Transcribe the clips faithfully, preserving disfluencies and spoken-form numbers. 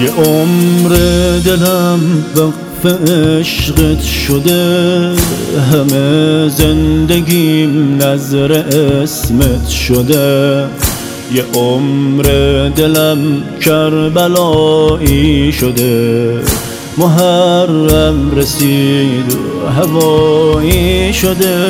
یه عمر دلم وقف عشقت شده، همه زندگیم نظر اسمت شده. یه عمر دلم کربلایی شده، محرم رسید و هوایی شده.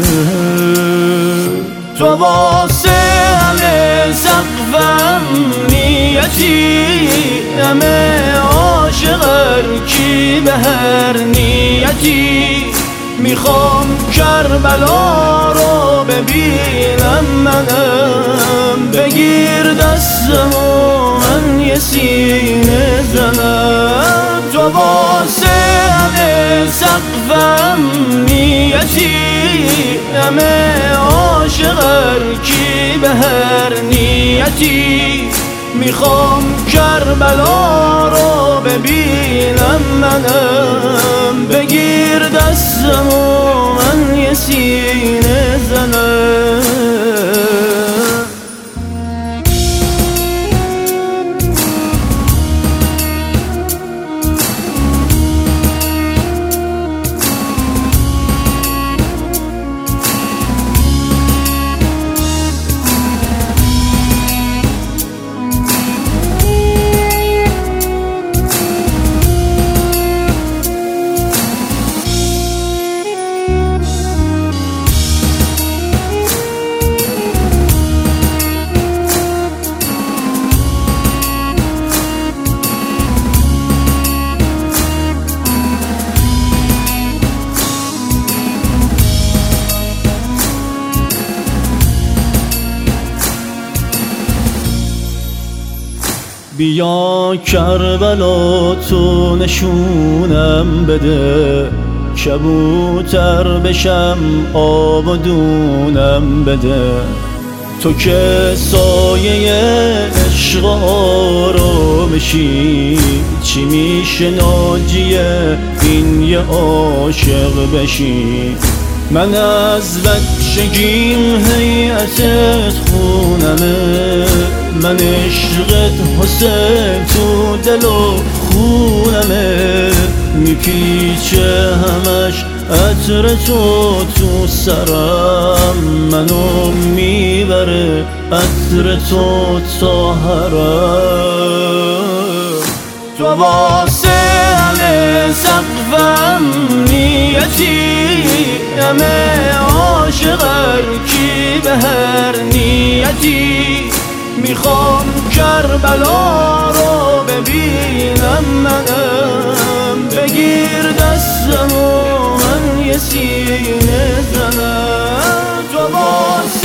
تو واسه همه سقفم نیتی، همه عاشقر کی به هر نیتی. میخوام کربلا رو ببینم منم، بگیر دستم و من یه سینه زنم. تو واسه همه سقفم نیتی، همه عاشقر کی به هر نیتی. میخوام کربلا رو ببینم منم، بگیر دستم و من یه سینه زنم. بیا کربلا تو نشونم بده، کبوتر بشم آب و دونم بده. تو که سایه عشق آرامشی، چی میشه ناجیه این یه عاشق بشی. من از بچگیم هیئتت خونمه، من عشقت حسین تو دل و خونمه. میپیچه همش عطر تو تو سرم، منو میبره عطر تو تا حرم. تو واسه همه سقفم نیتی، همه عاشقر کی به هر نیتی. میخوام کربلا رو ببینم منم، بگیر دستم و من یه سینه زنم. تو واسه